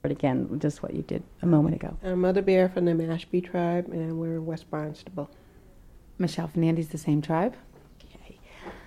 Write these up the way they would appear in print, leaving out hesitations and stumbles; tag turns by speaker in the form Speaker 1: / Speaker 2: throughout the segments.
Speaker 1: again, just what you did a moment ago.
Speaker 2: Mother Bear from the Mashpee tribe, and we're in West Barnstable.
Speaker 3: Michelle Fernandez, the same tribe.
Speaker 2: Okay.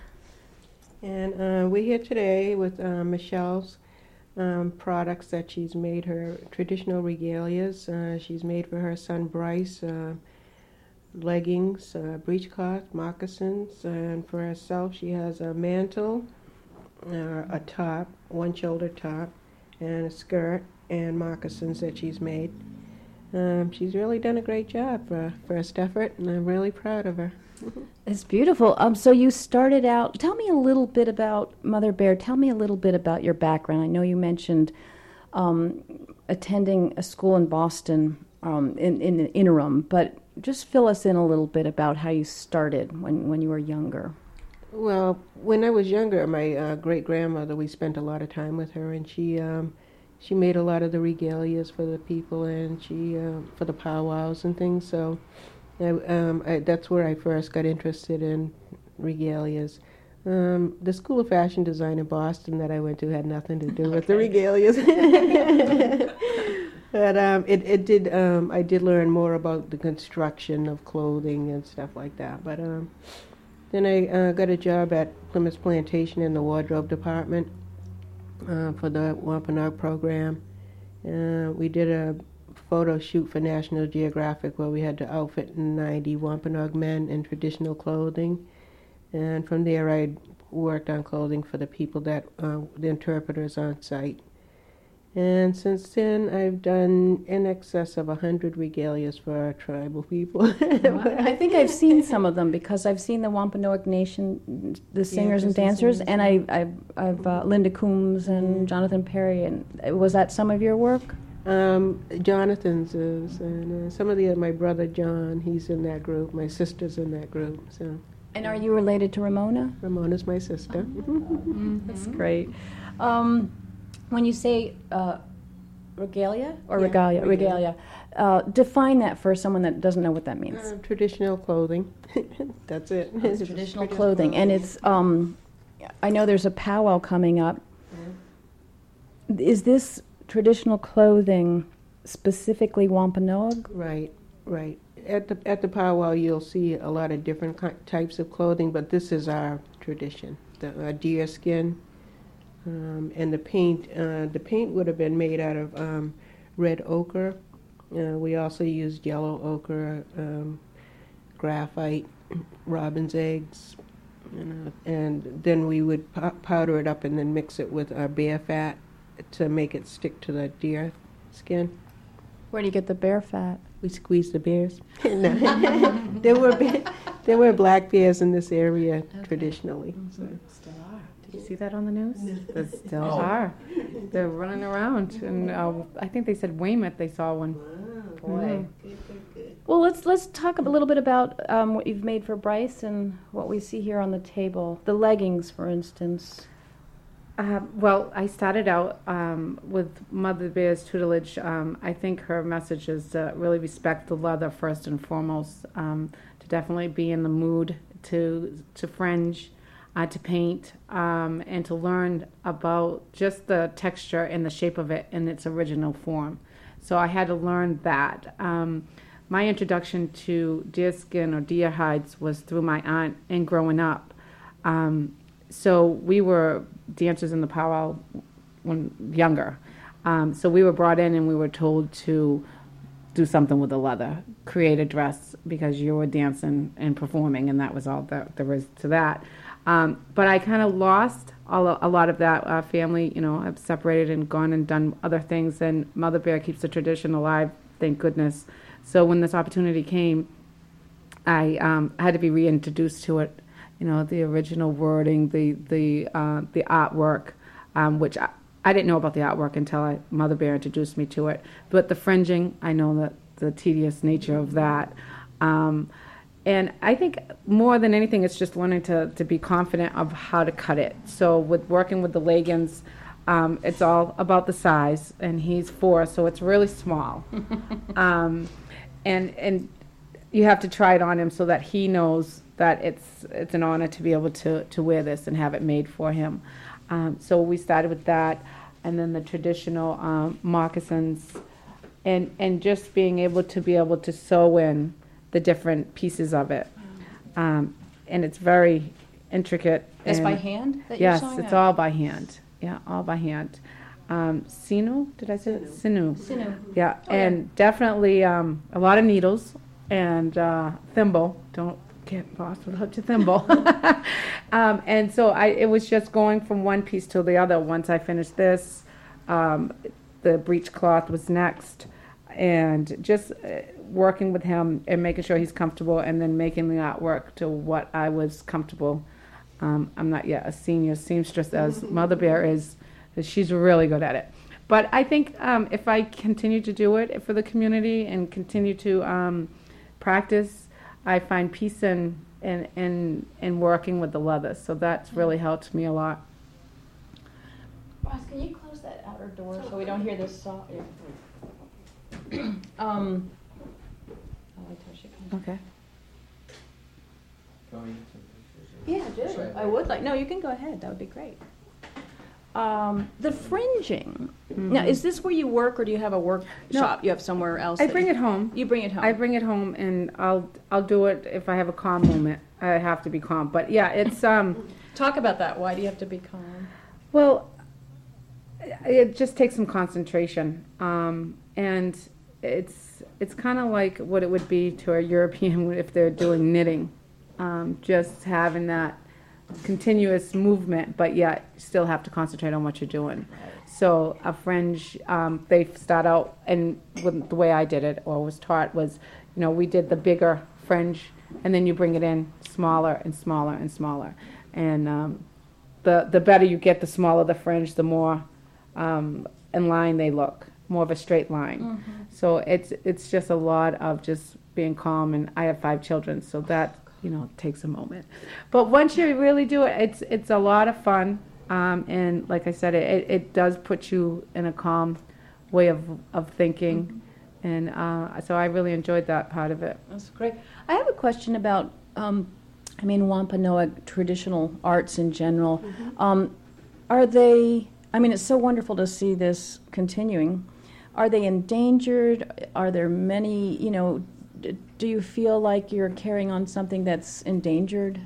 Speaker 2: And we're here today with Michelle's products that she's made, her traditional regalias. She's made for her son Bryce leggings, breechcloth, moccasins, and for herself she has a mantle, a top, one shoulder top, and a skirt and moccasins that she's made. She's really done a great job for first effort, and I'm really proud of her.
Speaker 1: It's beautiful. So you started out, tell me a little bit about Mother Bear. Tell me a little bit about your background. I know you mentioned attending a school in Boston in the interim, but just fill us in a little bit about how you started when you were younger.
Speaker 2: Well, when I was younger, my great-grandmother, we spent a lot of time with her, and she made a lot of the regalias for the people, and she for the powwows and things. So that's where I first got interested in regalias. The School of Fashion Design in Boston that I went to had nothing to do with the regalias. But it did. I did learn more about the construction of clothing and stuff like that. But then I got a job at Plymouth Plantation in the wardrobe department for the Wampanoag program. We did a photo shoot for National Geographic where we had to outfit 90 Wampanoag men in traditional clothing. And from there I worked on clothing for the people that, the interpreters on site. And since then, I've done in excess of 100 regalias for our tribal people.
Speaker 1: I think I've seen some of them because I've seen the Wampanoag Nation, the singers and dancers, and I've Linda Coombs and Jonathan Perry. And was that some of your work?
Speaker 2: Jonathan's is, and some of my brother John, he's in that group. My sister's in that group. So.
Speaker 1: And are you related to Ramona?
Speaker 2: Ramona's my sister.
Speaker 1: That's great. When you say regalia or regalia, define that for someone that doesn't know what that means.
Speaker 2: Traditional clothing. That's it.
Speaker 1: It's traditional clothing, and it's. I know there's a powwow coming up. Yeah. Is this traditional clothing specifically Wampanoag?
Speaker 2: Right. At the powwow, you'll see a lot of different types of clothing, but this is our tradition. The deer skin. And the paint would have been made out of red ochre. We also used yellow ochre, graphite, robin's eggs, and then we would powder it up and then mix it with bear fat to make it stick to the deer skin.
Speaker 1: Where do you get the bear fat?
Speaker 2: We squeeze the bears. There were black bears in this area traditionally. So.
Speaker 3: Still are. Did you see that on the news? They still are. They're running around, and I think they said Weymouth they saw one.
Speaker 2: Wow, boy. Good.
Speaker 1: Well, let's talk a little bit about what you've made for Bryce and what we see here on the table. The leggings, for instance.
Speaker 3: Well, I started out with Mother Bear's tutelage. I think her message is to really respect the leather first and foremost, to definitely be in the mood to fringe, to paint, and to learn about just the texture and the shape of it in its original form. So I had to learn that. My introduction to deerskin or deer hides was through my aunt and growing up. So we were dancers in the powwow when younger. So we were brought in and we were told to do something with the leather, create a dress because you were dancing and performing, and that was all that there was to that. But I kind of lost a lot of that family. You know, I've separated and gone and done other things, and Mother Bear keeps the tradition alive, thank goodness. So when this opportunity came, I had to be reintroduced to it. You know, the original wording, the artwork, which I didn't know about the artwork until Mother Bear introduced me to it. But the fringing, I know that the tedious nature of that. And I think more than anything, it's just learning to be confident of how to cut it. So with working with the leggings, it's all about the size, and he's 4, so it's really small. And you have to try it on him so that he knows that it's an honor to be able to wear this and have it made for him. So we started with that. and then the traditional moccasins, and just being able to sew in the different pieces of it. And it's very intricate.
Speaker 1: It's
Speaker 3: and
Speaker 1: by hand that you're
Speaker 3: yes,
Speaker 1: sewing
Speaker 3: it's
Speaker 1: that?
Speaker 3: all by hand. Yeah, all by hand. Sinu, did I say it? Sinu.
Speaker 1: Sinu.
Speaker 3: Yeah,
Speaker 1: Oh, yeah.
Speaker 3: and definitely a lot of needles and thimble. Don't get lost without your thimble. And so it was just going from one piece to the other. Once I finished this, the breech cloth was next, and just working with him and making sure he's comfortable, and then making the artwork to what I was comfortable. I'm not yet a senior seamstress as Mother Bear is. She's really good at it. But I think if I continue to do it for the community and continue to practice, I find peace in working with the leather. So that's really helped me a lot.
Speaker 1: Ross, can you close that outer door so we don't hear this saw? I'll wait till she comes.
Speaker 3: Okay.
Speaker 1: Yeah, do. I would like. No, you can go ahead. That would be great. The fringing. Now, is this where you work, or do you have a workshop? You have somewhere else?
Speaker 3: I bring it home.
Speaker 1: You bring it home.
Speaker 3: I bring it home, and I'll do it if I have a calm moment. I have to be calm. But yeah, it's
Speaker 1: Talk about that. Why do you have to be calm?
Speaker 3: well, it just takes some concentration, and it's kind of like what it would be to a European if they're doing knitting, just having that continuous movement, but yet still have to concentrate on what you're doing. So a fringe, they start out, and with the way I did it or was taught was, we did the bigger fringe, and then you bring it in smaller and smaller and smaller, and the better you get, the smaller the fringe, the more in line they look, more of a straight line.
Speaker 1: Mm-hmm.
Speaker 3: So it's just a lot of just being calm, and I have 5 children, so that takes a moment. But once you really do it, it's a lot of fun, and like I said, it does put you in a calm way of thinking, and so I really enjoyed that part of it.
Speaker 1: That's great. I have a question about, Wampanoag traditional arts in general. Are they? It's so wonderful to see this continuing. Are they endangered? Are there many? Do you feel like you're carrying on something that's endangered?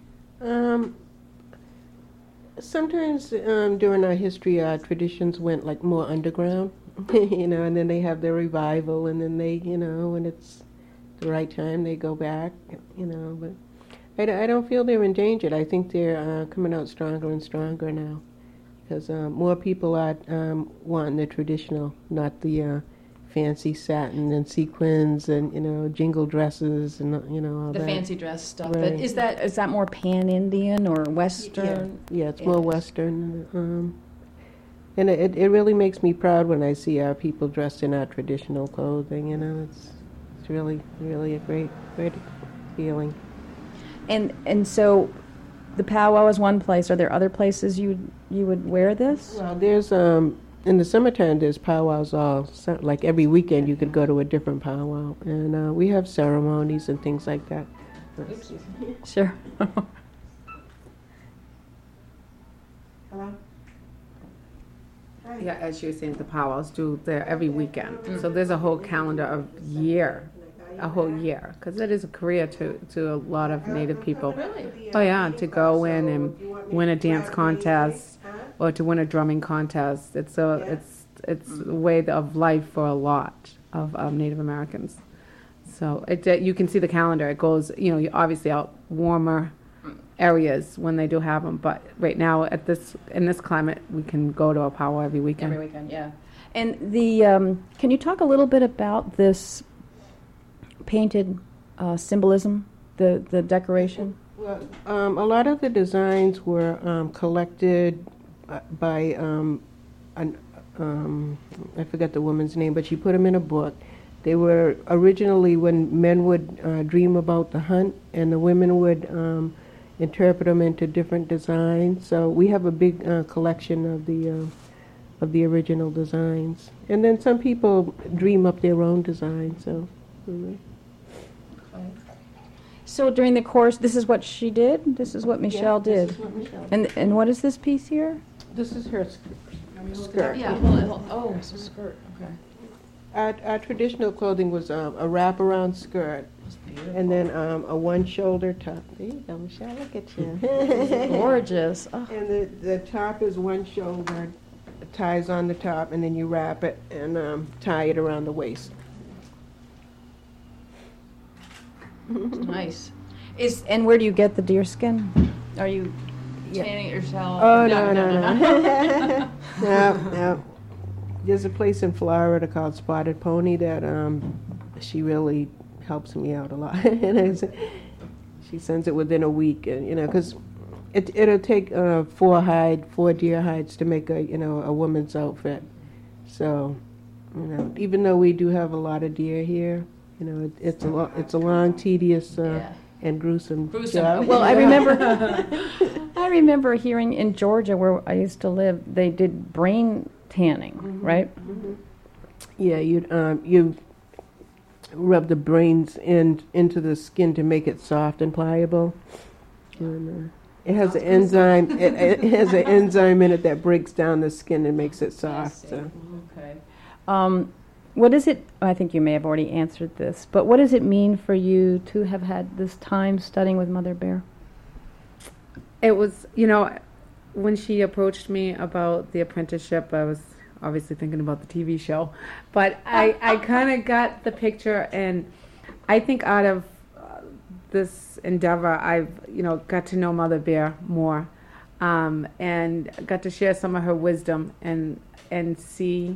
Speaker 2: Sometimes during our history, our traditions went like more underground, and then they have their revival, and then they, when it's the right time, they go back, but I don't feel they're endangered. I think they're coming out stronger and stronger now, because more people are wanting the traditional, not the fancy satin and sequins and jingle dresses and all
Speaker 1: The
Speaker 2: that.
Speaker 1: fancy dress stuff.
Speaker 2: Right.
Speaker 1: But is that more pan-Indian or Western?
Speaker 2: Yeah, it's more Western. And it really makes me proud when I see our people dressed in our traditional clothing. It's really, really a great feeling.
Speaker 1: And so the powwow is one place. Are there other places you would wear this?
Speaker 2: Well, there's in the summertime there's powwows like every weekend you could go to a different powwow, and we have ceremonies and things like that.
Speaker 1: Sure.
Speaker 2: Hello?
Speaker 3: Yeah, as you were saying, the powwows do there every weekend. So there's a whole calendar of a whole year, because it is a career to a lot of Native people.
Speaker 1: Really?
Speaker 3: Oh yeah, to go in and win a dance contest or to win a drumming contest. It's a way of life for a lot of Native Americans. So you can see the calendar. It goes, you obviously out warmer areas when they do have them, but right now in this climate, we can go to a powwow every weekend.
Speaker 1: Every weekend, yeah. And the can you talk a little bit about this painted symbolism, the decoration?
Speaker 2: Well, a lot of the designs were collected by I forget the woman's name, but she put them in a book. They were originally when men would dream about the hunt, and the women would interpret them into different designs. So we have a big collection of the original designs, and then some people dream up their own designs. So.
Speaker 1: So during the course, this is what she did. This is what Michelle did.
Speaker 2: This is what Michelle
Speaker 1: And what is this piece here?
Speaker 2: This is her skirt.
Speaker 1: Oh, it's a skirt, okay.
Speaker 2: Our traditional clothing was a wraparound skirt, and then a one-shoulder top. There you go, Michelle, look at you.
Speaker 1: Gorgeous. Oh.
Speaker 2: And the top is one shoulder, ties on the top, and then you wrap it and tie it around the waist.
Speaker 1: Nice. And where do you get the deer skin? Are you tanning it yourself?
Speaker 2: Oh, no. No. There's a place in Florida called Spotted Pony that she really helps me out a lot. She sends it within a week, and because it'll take four deer hides to make a woman's outfit. So, even though we do have a lot of deer here, it's a long, tedious, and gruesome job.
Speaker 1: Well, I remember hearing in Georgia where I used to live, they did brain tanning, right?
Speaker 2: Mm-hmm. Yeah, you rub the brains into the skin to make it soft and pliable. And, it has an enzyme. It has an enzyme in it that breaks down the skin and makes it soft. So.
Speaker 1: Okay. What is it? I think you may have already answered this, but what does it mean for you to have had this time studying with Mother Bear?
Speaker 3: It was, when she approached me about the apprenticeship, I was obviously thinking about the TV show, but I kind of got the picture, and I think out of this endeavor, I've, got to know Mother Bear more, and got to share some of her wisdom and see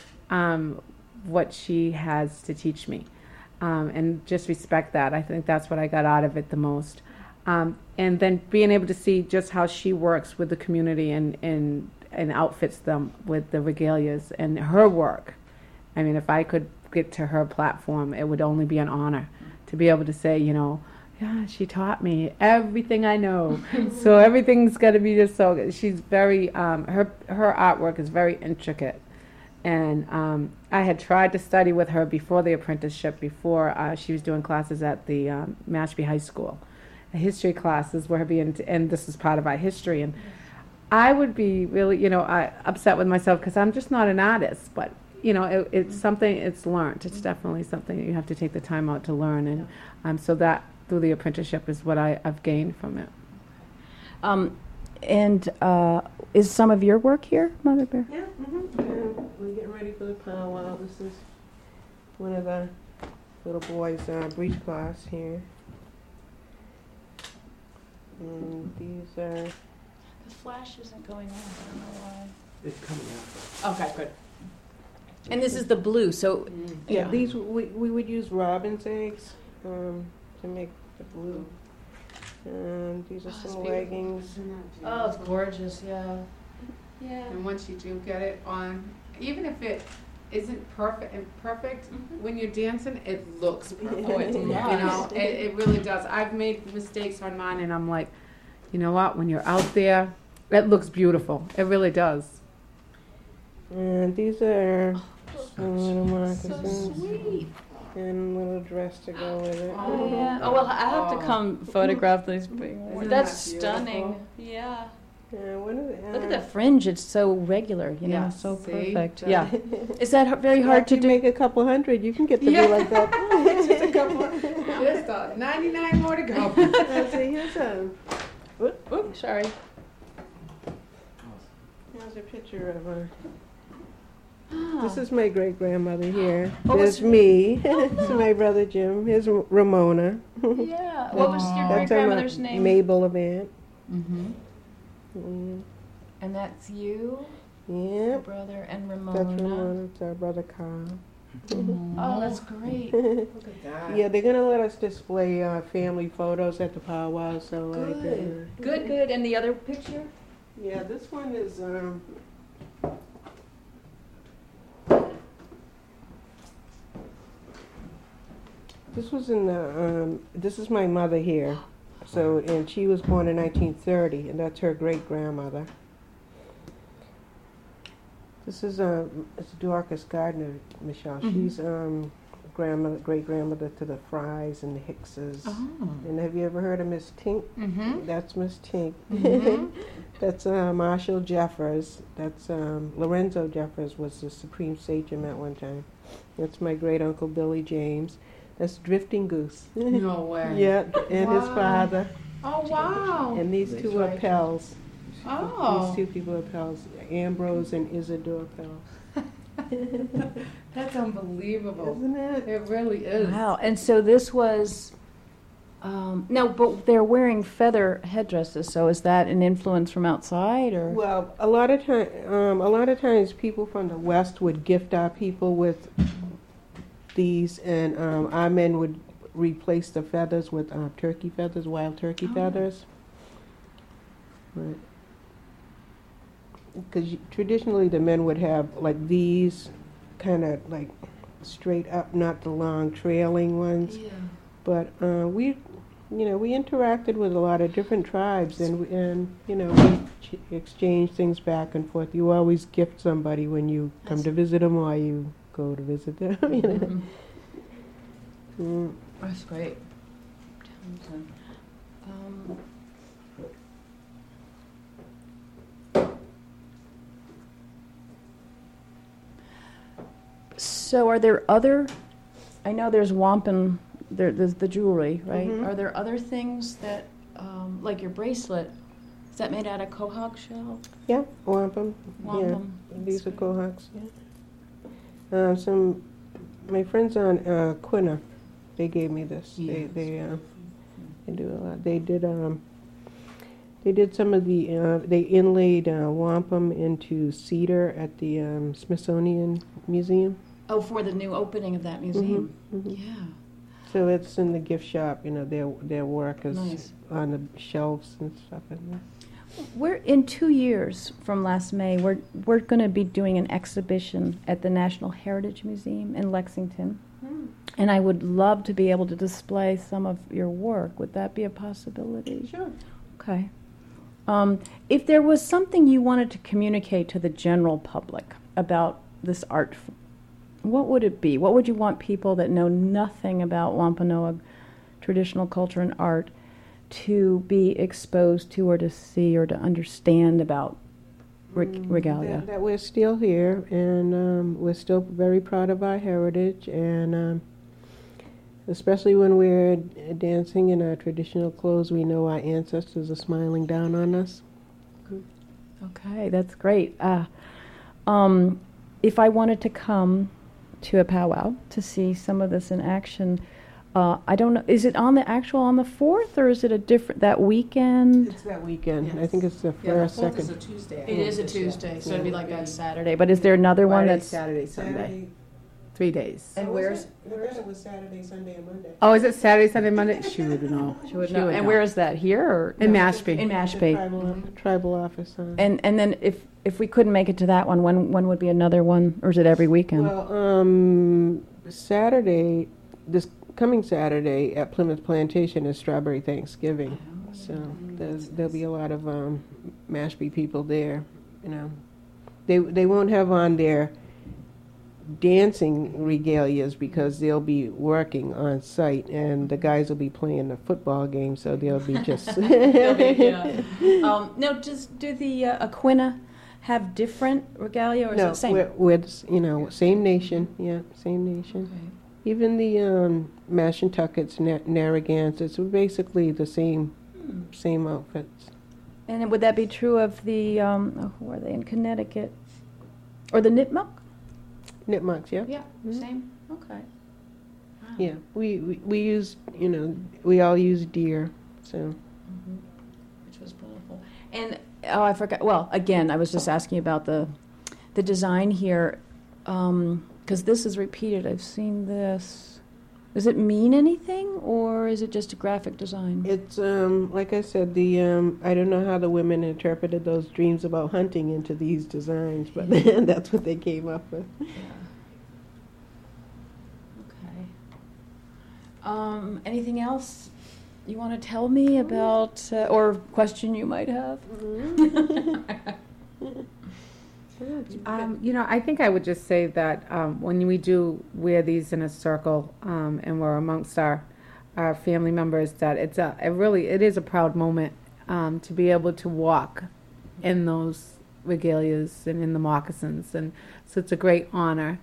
Speaker 3: what she has to teach me, and just respect that. I think that's what I got out of it the most. And then being able to see just how she works with the community and outfits them with the regalias and her work. I mean, if I could get to her platform, it would only be an honor to be able to say, yeah, she taught me everything I know. So everything's got to be just so good. She's very, her artwork is very intricate. And I had tried to study with her before the apprenticeship, before she was doing classes at the Mashpee High School. History classes were being, and this is part of our history. And I would be really, upset with myself because I'm just not an artist. But, it's something, it's learned. It's definitely something that you have to take the time out to learn. And so that, through the apprenticeship, is what I've gained from it.
Speaker 1: And is some of your work here, Mother Bear?
Speaker 2: Yeah, we're getting ready for the powwow. This is one of the little boys' breechcloths here. And these are...
Speaker 1: The flash isn't going on. I don't know why.
Speaker 2: It's coming out.
Speaker 1: Okay, good. And this is the blue, so...
Speaker 2: Yeah, these we would use robin's eggs to make the blue. And these are some leggings.
Speaker 1: Oh, it's gorgeous, yeah.
Speaker 3: Yeah. And once you do get it on, even if it isn't perfect, when you're dancing, it looks perfect.
Speaker 1: Oh, it's nice.
Speaker 3: It really does. I've made mistakes on mine, and I'm like, you know what? When you're out there, it looks beautiful. It really does.
Speaker 2: And these are some little moccasins.
Speaker 1: So sweet.
Speaker 2: And a little dress to go with it.
Speaker 1: Oh, yeah. Oh, well, I have to come photograph these being worn. That's stunning. Yeah.
Speaker 2: Look
Speaker 1: Look at the fringe. It's so regular,
Speaker 3: Yeah,
Speaker 1: so
Speaker 3: see?
Speaker 1: perfect. Yeah. Is that very hard to
Speaker 2: you
Speaker 1: do?
Speaker 2: make a couple hundred, you can get to be like that.
Speaker 3: Just a couple. There's 99 more to go.
Speaker 2: See, here's a...
Speaker 1: Oops, sorry.
Speaker 2: Here's a picture of her. This is my great-grandmother here.
Speaker 1: Oh,
Speaker 2: There's me. This is my brother Jim. Here's Ramona.
Speaker 1: Yeah. What was your
Speaker 2: That's our
Speaker 1: great-grandmother's name?
Speaker 2: Mabel Avant.
Speaker 1: Mm-hmm.
Speaker 2: Mm.
Speaker 1: And that's you,
Speaker 2: Yeah,
Speaker 1: your brother, and Ramona.
Speaker 2: that's Ramona. It's our brother Carl.
Speaker 1: Oh, that's great.
Speaker 3: Look at that.
Speaker 2: Yeah, they're gonna let us display family photos at the powwow. So
Speaker 1: Good. And the other picture?
Speaker 2: yeah, this one is this was in the this is my mother here. So and she was born in 1930, and that's her great grandmother. This is it's Dorcas Gardner, Michelle. She's great grandmother to the Frys and the Hickses.
Speaker 3: Oh.
Speaker 2: And have you ever heard of Miss Tink?
Speaker 3: Mm-hmm.
Speaker 2: That's Miss Tink. That's Marshall Jeffers. That's Lorenzo Jeffers was the supreme sachem at one time. That's my great uncle Billy James. That's Drifting Goose.
Speaker 3: No way.
Speaker 2: Yeah, and his
Speaker 3: Wow.
Speaker 2: father.
Speaker 3: Oh, wow.
Speaker 2: And these two are pals.
Speaker 3: Oh.
Speaker 2: These two people are pals, Ambrose and Isidore Pell.
Speaker 3: That's unbelievable.
Speaker 2: Isn't it?
Speaker 3: It really is.
Speaker 1: Wow, and so this was, no, but they're wearing feather headdresses, so is that an influence from outside, or?
Speaker 2: Well, a lot of times people from the West would gift our people with these, and our men would replace the feathers with turkey feathers, wild turkey feathers. Right. Because traditionally the men would have like these, kind of like straight up, not the long trailing ones.
Speaker 1: Yeah.
Speaker 2: But we interacted with a lot of different tribes, and we exchange things back and forth. You always gift somebody when you come to visit them, or you go to visit them. You know?
Speaker 1: Mm-hmm. That's great. Townsend. So are there other, I know there's wampum, there's the jewelry, right?
Speaker 2: Mhm.
Speaker 1: Are there other things that, like your bracelet, is that made out of quahog shell?
Speaker 2: Yeah, wampum.
Speaker 1: Wampum.
Speaker 2: Yeah, these are quahawks. Yeah. My friends on Quina, they gave me this.
Speaker 1: Yes.
Speaker 2: They do a lot. They did some of the. They inlaid wampum into cedar at the Smithsonian Museum.
Speaker 1: Oh, for the new opening of that museum?
Speaker 2: Mhm.
Speaker 1: Yeah.
Speaker 2: So it's in the gift shop. Their work is
Speaker 1: Nice.
Speaker 2: on the shelves and stuff in there.
Speaker 1: We're in 2 years from last May. We're going to be doing an exhibition at the National Heritage Museum in Lexington, and I would love to be able to display some of your work. Would that be a possibility?
Speaker 2: Sure.
Speaker 1: Okay. If there was something you wanted to communicate to the general public about this art, what would it be? What would you want people that know nothing about Wampanoag traditional culture and art to be exposed to, or to see, or to understand about regalia?
Speaker 2: That we're still here, and we're still very proud of our heritage, and especially when we're dancing in our traditional clothes, we know our ancestors are smiling down on us.
Speaker 1: Okay, that's great. If I wanted to come to a powwow to see some of this in action, I don't know, is it on the 4th, or is it a different, that weekend?
Speaker 2: It's that weekend. I
Speaker 3: Yes.
Speaker 2: think it's the first, second.
Speaker 3: Tuesday.
Speaker 1: It is a Tuesday, so it'd be like
Speaker 2: Yeah.
Speaker 1: a Saturday, but is there another one that's?
Speaker 3: Saturday, Sunday. 3 days.
Speaker 1: And where's?
Speaker 2: It was Saturday, Sunday, and Monday.
Speaker 3: Oh, is it Saturday, Sunday, Monday? She would know.
Speaker 1: She would know. And where is that, here, or?
Speaker 3: In Mashpee.
Speaker 1: In Mashpee.
Speaker 2: Tribal office.
Speaker 1: And then if we couldn't make it to that one, when would be another one, or is it every weekend?
Speaker 2: Well, Saturday, this coming Saturday at Plymouth Plantation is Strawberry Thanksgiving, so there'll be a lot of Mashpee people there. They won't have on their dancing regalias because they'll be working on site, and the guys will be playing the football game, so they'll be just.
Speaker 1: No, do the Aquina have different regalia, or is it
Speaker 2: No,
Speaker 1: the same?
Speaker 2: we're same nation, yeah, same nation.
Speaker 1: Okay.
Speaker 2: Even the Mashantuckets, Narragansett, it's basically the same outfits.
Speaker 1: And then would that be true of the, who are they, in Connecticut? Or the Nipmuc?
Speaker 2: Nipmucks, yeah.
Speaker 1: Yeah, same, okay. Wow.
Speaker 2: Yeah, we use, we all use deer, so.
Speaker 1: Mhm. Which was beautiful. And, I forgot, well, again, I was just asking about the design here, because this is repeated, I've seen this. Does it mean anything, or is it just a graphic design?
Speaker 2: It's, like I said, I don't know how the women interpreted those dreams about hunting into these designs, but that's what they came up with.
Speaker 1: Yeah. Okay. Anything else you want to tell me about, or question you might have?
Speaker 3: I think I would just say that when we do wear these in a circle and we're amongst our family members, that it is a proud moment to be able to walk in those regalias and in the moccasins, and so it's a great honor.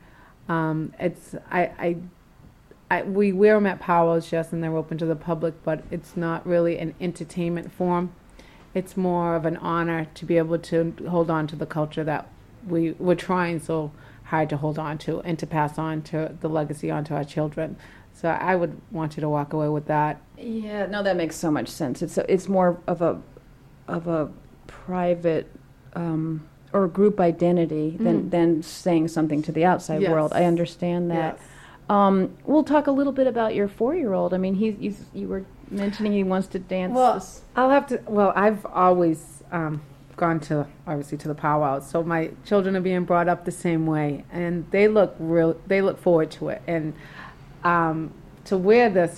Speaker 3: We wear them at powwows, yes, and they're open to the public, but it's not really an entertainment form. It's more of an honor to be able to hold on to the culture that we're trying so hard to hold on to and to pass on to the legacy onto our children. So I would want you to walk away with that.
Speaker 1: Yeah, no, that makes so much sense. It's more of a private or group identity than saying something to the outside
Speaker 3: Yes.
Speaker 1: world. I understand that.
Speaker 3: Yes.
Speaker 1: We'll talk a little bit about your 4-year-old. I mean, you were mentioning he wants to dance.
Speaker 3: Well, I've always gone to, obviously, to the powwows. So my children are being brought up the same way, and they look forward to it. And to wear this,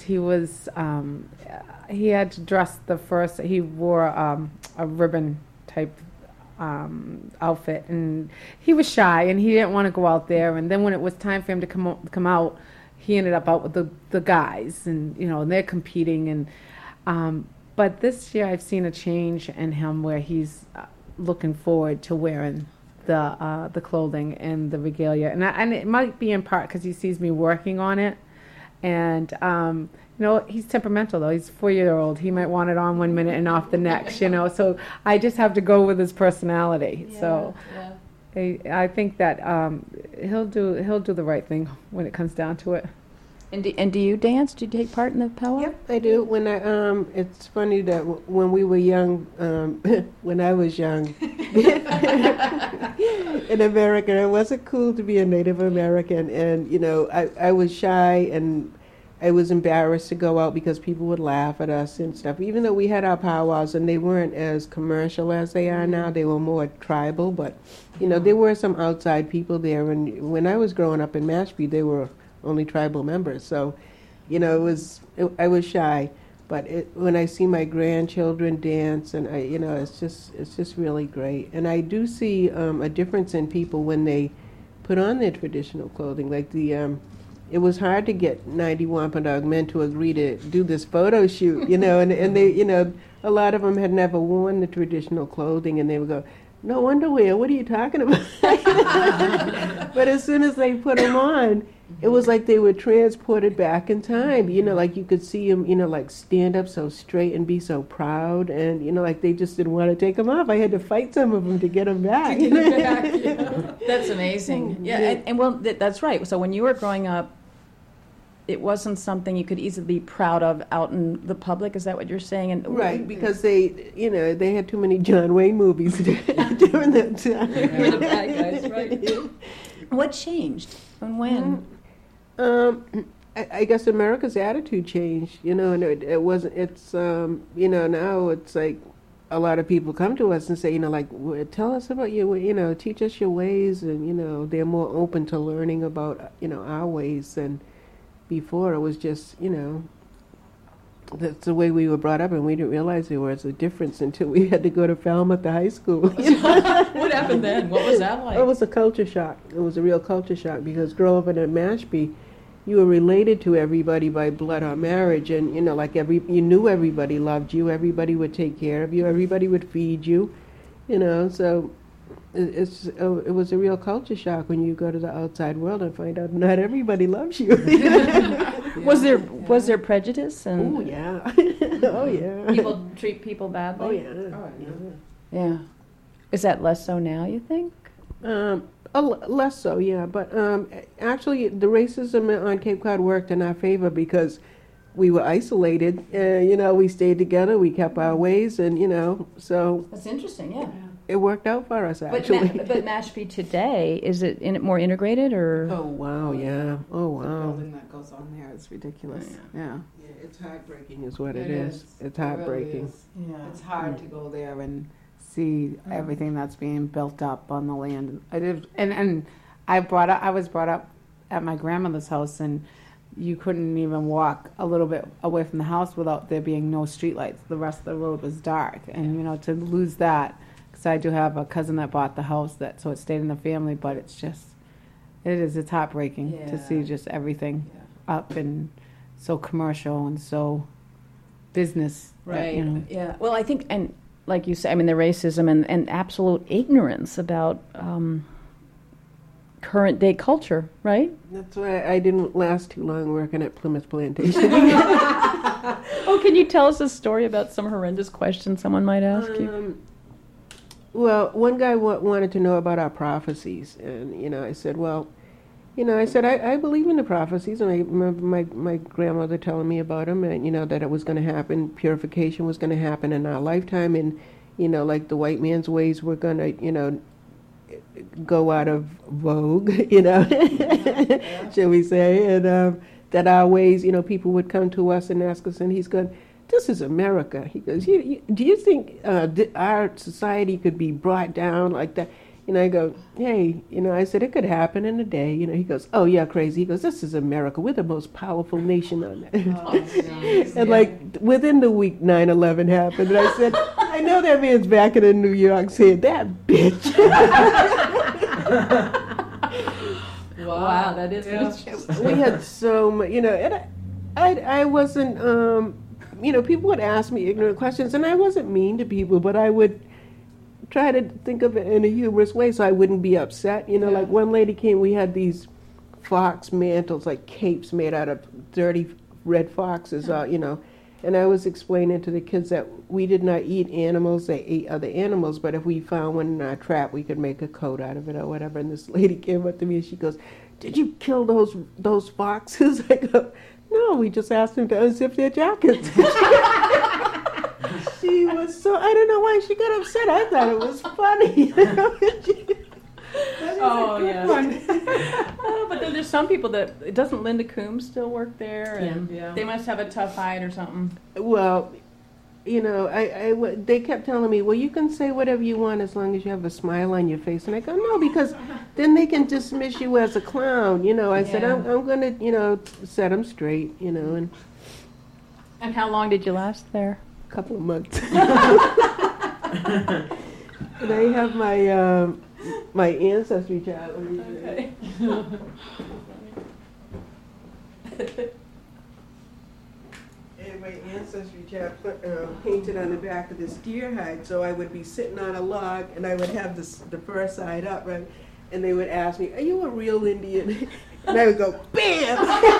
Speaker 3: he had to dress he wore a ribbon type outfit, and he was shy and he didn't want to go out there. And then when it was time for him to come out, he ended up out with the guys, and and they're competing. And but this year I've seen a change in him where he's looking forward to wearing the clothing and the regalia, and it might be in part because he sees me working on it. And he's temperamental though. He's a 4-year-old. He might want it on one minute and off the next. So I just have to go with his personality.
Speaker 1: Yeah,
Speaker 3: so
Speaker 1: yeah.
Speaker 3: I think that he'll do the right thing when it comes down to it.
Speaker 1: And do you dance? Do you take part in the powwow?
Speaker 2: Yep, I do. When it's funny that when we were young, when I was young in America, it wasn't cool to be a Native American, and I was shy and I was embarrassed to go out because people would laugh at us and stuff. Even though we had our powwows and they weren't as commercial as they are now, they were more tribal. But there were some outside people there, and when I was growing up in Mashpee, they were only tribal members. So, I was shy. But when I see my grandchildren dance, and it's just really great. And I do see a difference in people when they put on their traditional clothing. Like it was hard to get 90 Wampanoag men to agree to do this photo shoot, and they, a lot of them had never worn the traditional clothing, and they would go, "No underwear, what are you talking about?" But as soon as they put them on, it was like they were transported back in time. Like you could see them, like stand up so straight and be so proud, and like they just didn't want to take them off. I had to fight some of them to get them back.
Speaker 1: That's amazing. Yeah, and that's right. So when you were growing up, it wasn't something you could easily be proud of out in the public. Is that what you're saying? And
Speaker 2: right, because they had too many John Wayne movies during that time.
Speaker 1: You're the bad guys, right? What changed and when?
Speaker 2: I guess America's attitude changed, and it wasn't. It's now it's like a lot of people come to us and say, tell us about your, teach us your ways, and they're more open to learning about our ways than before. It was just that's the way we were brought up, and we didn't realize there was a difference until we had to go to Falmouth High School.
Speaker 1: What happened then? What was that like?
Speaker 2: It was a culture shock. It was a real culture shock because growing up in Mashpee, you were related to everybody by blood or marriage, and you knew everybody loved you, everybody would take care of you, everybody would feed you, So it was a real culture shock when you go to the outside world and find out not everybody loves you.
Speaker 1: Was there prejudice? And
Speaker 2: oh yeah, oh yeah.
Speaker 1: People treat people badly.
Speaker 2: Oh yeah.
Speaker 1: Yeah. Is that less so now, you think?
Speaker 2: Less so, yeah. But actually, the racism on Cape Cod worked in our favor because we were isolated. We stayed together. We kept our ways, and so.
Speaker 1: That's interesting, yeah.
Speaker 2: It worked out for us, actually.
Speaker 1: But Mashpee today, is it more integrated, or?
Speaker 2: Oh wow, yeah. Oh wow.
Speaker 3: The building that goes on there is ridiculous. Yeah.
Speaker 2: It's heartbreaking, is what it is. It's heartbreaking.
Speaker 3: Yeah. It's hard to go there and see everything that's being built up on the land. I was brought up at my grandmother's house, and you couldn't even walk a little bit away from the house without there being no streetlights. The rest of the road was dark, and to lose that. Because I do have a cousin that bought the house, so it stayed in the family, but it's heartbreaking to see just everything up and so commercial and so business.
Speaker 1: Right. Yeah. Well, I think, and like you say, I mean, the racism and absolute ignorance about current day culture, right?
Speaker 2: That's why I didn't last too long working at Plymouth Plantation.
Speaker 1: Oh, can you tell us a story about some horrendous question someone might ask you?
Speaker 2: Well, one guy wanted to know about our prophecies, and I said, well, I believe in the prophecies, and I remember my grandmother telling me about them, and that it was going to happen, purification was going to happen in our lifetime, and like the white man's ways were going to go out of vogue, shall we say, and that our ways, people would come to us and ask us, and he's going, this is America. He goes, do you think our society could be brought down like that? I go, hey, I said, it could happen in a day. He goes, oh, yeah, crazy. He goes, this is America. We're the most powerful nation on that. And like within the week, 9/11 happened. And I said, I know that man's back in New York saying, that bitch.
Speaker 1: Wow, that is interesting.
Speaker 2: We had so much, and I wasn't, people would ask me ignorant questions, and I wasn't mean to people, but I would try to think of it in a humorous way so I wouldn't be upset. Like one lady came, we had these fox mantles, like capes made out of dirty red foxes, and I was explaining to the kids that we did not eat animals, they ate other animals, but if we found one in our trap, we could make a coat out of it or whatever. And this lady came up to me and she goes, did you kill those foxes? I go, no, we just asked them to unzip their jackets. She was so, I don't know why she got upset. I thought it was funny.
Speaker 1: Oh, yeah. But then there's some people that, doesn't Linda Coombs still work there? And they must have a tough hide or something.
Speaker 2: Well, they kept telling me, well, you can say whatever you want as long as you have a smile on your face. And I go, no, because then they can dismiss you as a clown. I said, I'm going to, set them straight, And
Speaker 1: how long did you last there?
Speaker 2: A couple of months. And I have my ancestry chart.
Speaker 1: Okay.
Speaker 2: And my ancestry chart painted on the back of this deer hide, so I would be sitting on a log, and I would have the first side up, right? And they would ask me, "Are you a real Indian?" And I would go, "Bam!"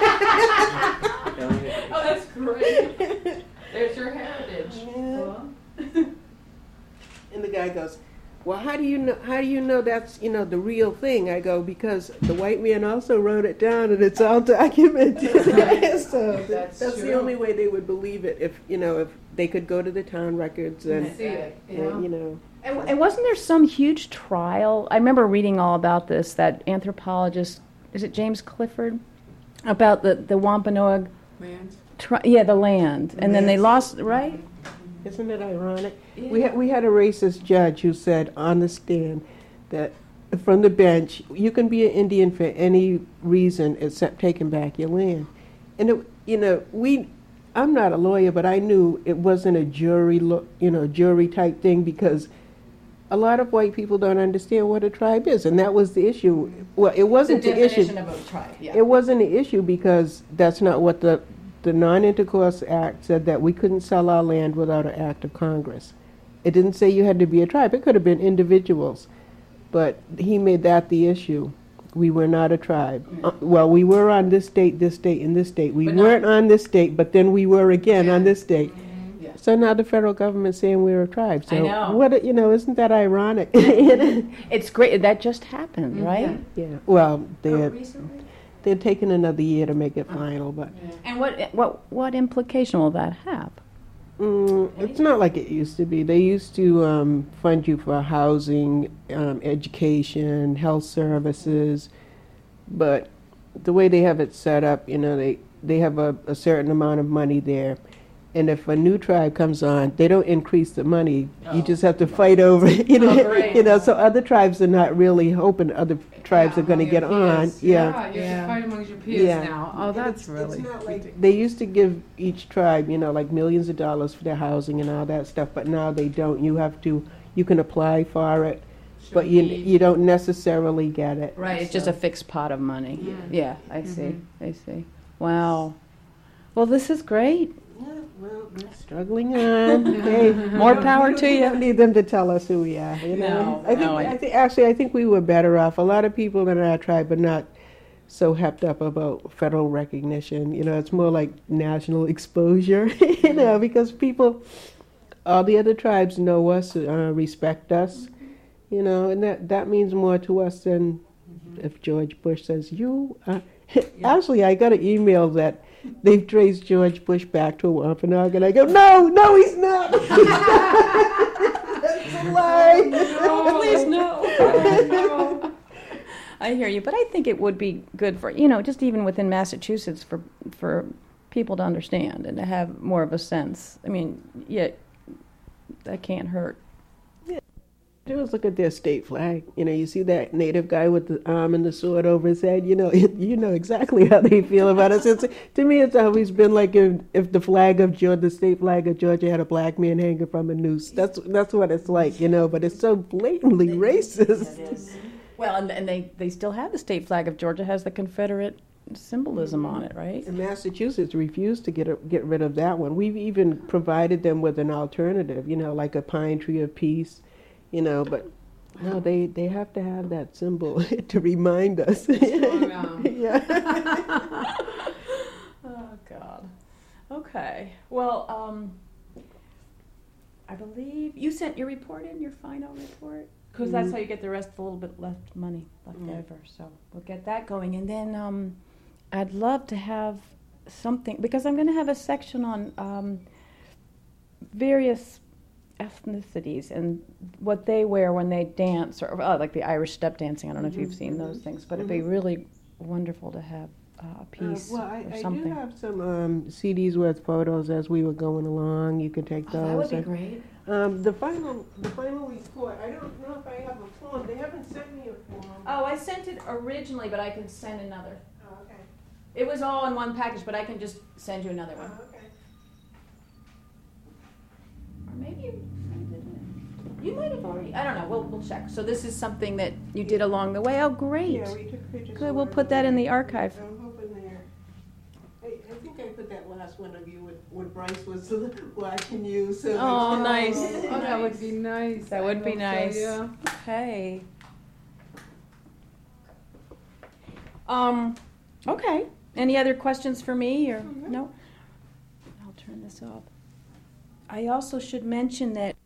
Speaker 1: Oh, that's great. There's your heritage.
Speaker 2: Yeah. And the guy goes, well, how do you know that's, the real thing? I go, because the white man also wrote it down and it's all documented. So that's the only way they would believe it if they could go to the town records and
Speaker 3: see it.
Speaker 1: And wasn't there some huge trial? I remember reading all about this, that anthropologist, is it James Clifford? About the Wampanoag
Speaker 3: Land.
Speaker 1: The land. And then they lost, right?
Speaker 2: Isn't it ironic? Yeah. We had a racist judge who said on the stand that from the bench, you can be an Indian for any reason except taking back your land. And I'm not a lawyer, but I knew it wasn't a jury type thing, because a lot of white people don't understand what a tribe is, and that was the issue. Well, it wasn't the issue.
Speaker 1: Definition of a tribe. Yeah.
Speaker 2: It wasn't the issue because that's not what the Non-Intercourse Act said, that we couldn't sell our land without an act of Congress. It didn't say you had to be a tribe. It could have been individuals. But he made that the issue. We were not a tribe. Well, we were on this state, and this state. We weren't on this state, but then we were again on this state.
Speaker 1: Yeah.
Speaker 2: So now the federal government's saying we're a tribe. So
Speaker 1: I know.
Speaker 2: what, isn't that ironic?
Speaker 1: It's great. That just happened, right?
Speaker 2: Yeah. Well,
Speaker 1: Recently?
Speaker 2: they're taking another year to make it final, but
Speaker 1: And what implication will that have?
Speaker 2: it's not like it used to be. They used to fund you for housing, education, health services, but the way they have it set up, they have a certain amount of money there. And if a new tribe comes on, they don't increase the money. You just have to fight over it. So other tribes are not really hoping other tribes are going to get on.
Speaker 3: You have to fight amongst your peers now. Oh, that's really.
Speaker 2: It's not like they used to give each tribe, like millions of dollars for their housing and all that stuff, but now they don't. You can apply for it, but you don't necessarily get it.
Speaker 1: Right. It's just a fixed pot of money. Yeah, I see. Wow. Well, this is great.
Speaker 2: Well, we're struggling on. Hey,
Speaker 1: More power to
Speaker 2: We
Speaker 1: you.
Speaker 2: don't need them to tell us who we are. You know?
Speaker 1: No,
Speaker 2: I think we were better off. A lot of people in our tribe are not so hepped up about federal recognition. You know, it's more like national exposure. You know, because people, all the other tribes know us, respect us. You know, and that means more to us than if George Bush says you. Actually, I got an email that they've traced George Bush back to a Wampanoag, and I go, no, he's not. That's a lie.
Speaker 1: Please no. I hear you, but I think it would be good for, just even within Massachusetts for people to understand and to have more of a sense. I mean, yeah, that can't hurt.
Speaker 2: Just look at their state flag. You know, you see that native guy with the arm and the sword over his head. You know exactly how they feel about us. To me, it's always been like if the flag of Georgia, the state flag of Georgia, had a black man hanging from a noose. That's what it's like, But it's so blatantly racist.
Speaker 1: It is. Well, and they still have the state flag of Georgia has the Confederate symbolism on it, right?
Speaker 2: And Massachusetts refused to get rid of that one. We've even provided them with an alternative. Like a pine tree of peace. But no, they have to have that symbol to remind us. Yeah.
Speaker 1: Oh, God. Okay. Well, I believe you sent your report in, your final report? Because that's how you get the rest, a little bit left over. So we'll get that going. And then I'd love to have something, because I'm going to have a section on various ethnicities and what they wear when they dance, or like the Irish step dancing. I don't know if you've seen those things, but it'd be really wonderful to have a piece or something.
Speaker 2: I do have some CDs with photos as we were going along. You could take those.
Speaker 1: That would be great.
Speaker 2: The final report. I don't know if I have a form. They haven't sent me a form.
Speaker 1: Oh, I sent it originally, but I can send another.
Speaker 2: Oh, okay.
Speaker 1: It was all in one package, but I can just send you another one.
Speaker 2: Oh, okay.
Speaker 1: Or maybe you might have already. I don't know. We'll check. So this is something that you did along the way. Oh, great.
Speaker 2: Yeah, we took pictures.
Speaker 1: Good. We'll put that in the archive.
Speaker 2: I'm hoping there. I think I put that last one of you when Bryce was watching you. So
Speaker 1: Oh, nice.
Speaker 3: Oh, that would be nice.
Speaker 1: That would
Speaker 3: I
Speaker 1: be
Speaker 3: hope so,
Speaker 1: nice.
Speaker 3: yeah.
Speaker 1: Okay. Okay. Any other questions for me or no? I'll turn this off. I also should mention that